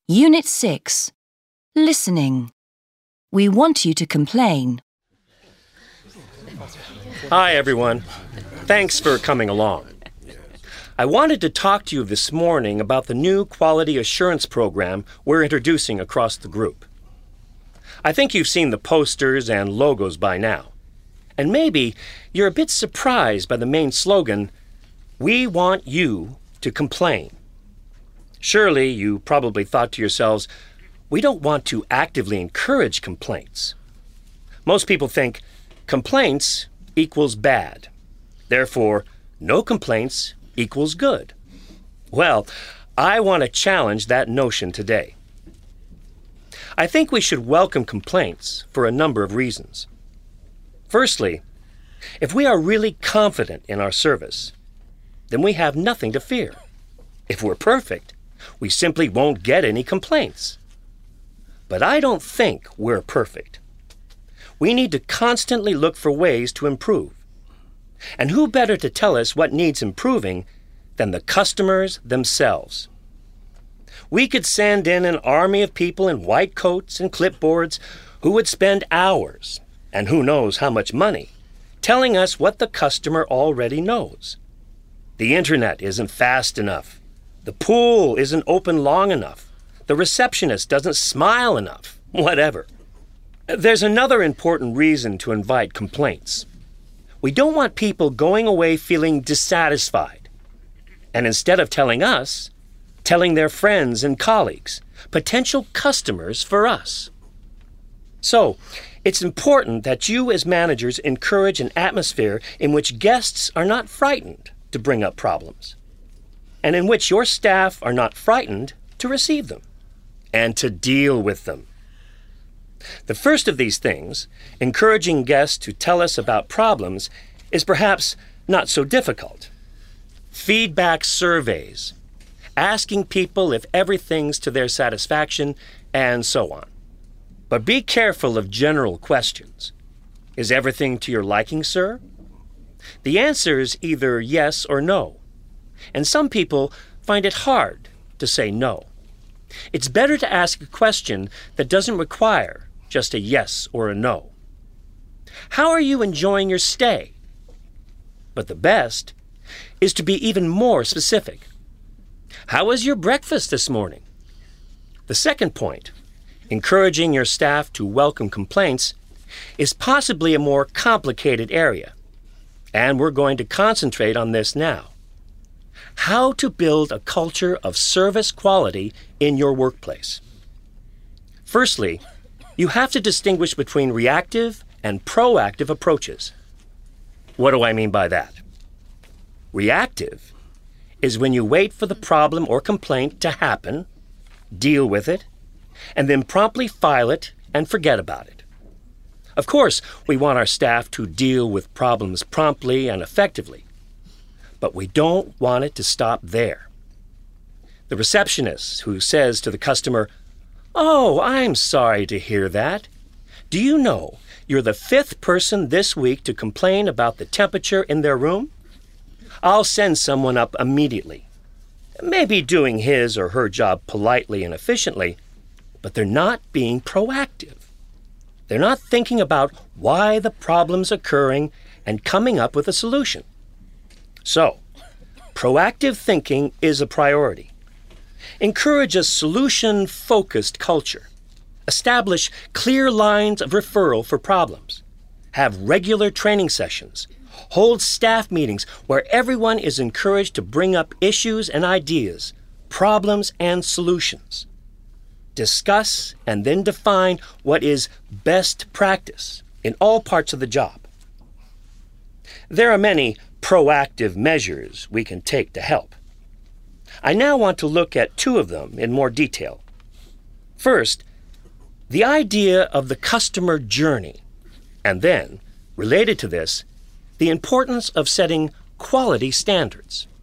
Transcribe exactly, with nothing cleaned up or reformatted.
Unit six. Listening. We want you to complain. Hi, everyone. Thanks for coming along. I wanted to talk to you this morning about the new quality assurance program we're introducing across the group. I think you've seen the posters and logos by now. And maybe you're a bit surprised by the main slogan, "We want you to complain." Surely you probably thought to yourselves, we don't want to actively encourage complaints. Most people think complaints equals bad. Therefore, no complaints equals good. Well, I want to challenge that notion today. I think we should welcome complaints for a number of reasons. Firstly, if we are really confident in our service, then we have nothing to fear. If we're perfect, we simply won't get any complaints. But I don't think we're perfect. We need to constantly look for ways to improve. And who better to tell us what needs improving than the customers themselves? We could send in an army of people in white coats and clipboards who would spend hours, and who knows how much money, telling us what the customer already knows. The internet isn't fast enough. The pool isn't open long enough. The receptionist doesn't smile enough. Whatever. There's another important reason to invite complaints. We don't want people going away feeling dissatisfied, and instead of telling us, telling their friends and colleagues, potential customers for us. So, it's important that you as managers encourage an atmosphere in which guests are not frightened to bring up problems, and in which your staff are not frightened to receive them and to deal with them. The first of these things, encouraging guests to tell us about problems, is perhaps not so difficult. Feedback surveys, asking people if everything's to their satisfaction, and so on. But be careful of general questions. Is everything to your liking, sir? The answer is either yes or no. And some people find it hard to say no. It's better to ask a question that doesn't require just a yes or a no. How are you enjoying your stay? But the best is to be even more specific. How was your breakfast this morning? The second point, encouraging your staff to welcome complaints, is possibly a more complicated area. And we're going to concentrate on this now. How to build a culture of service quality in your workplace. Firstly, you have to distinguish between reactive and proactive approaches. What do I mean by that? Reactive is when you wait for the problem or complaint to happen, deal with it, and then promptly file it and forget about it. Of course, we want our staff to deal with problems promptly and effectively, but we don't want it to stop there. The receptionist who says to the customer, "Oh, I'm sorry to hear that. Do you know you're the fifth person this week to complain about the temperature in their room? I'll send someone up immediately." Maybe doing his or her job politely and efficiently, but they're not being proactive. They're not thinking about why the problem's occurring and coming up with a solution. So, proactive thinking is a priority. Encourage a solution-focused culture. Establish clear lines of referral for problems. Have regular training sessions. Hold staff meetings where everyone is encouraged to bring up issues and ideas, problems and solutions. Discuss and then define what is best practice in all parts of the job. There are many proactive measures we can take to help. I now want to look at two of them in more detail. First, the idea of the customer journey, and then, related to this, the importance of setting quality standards.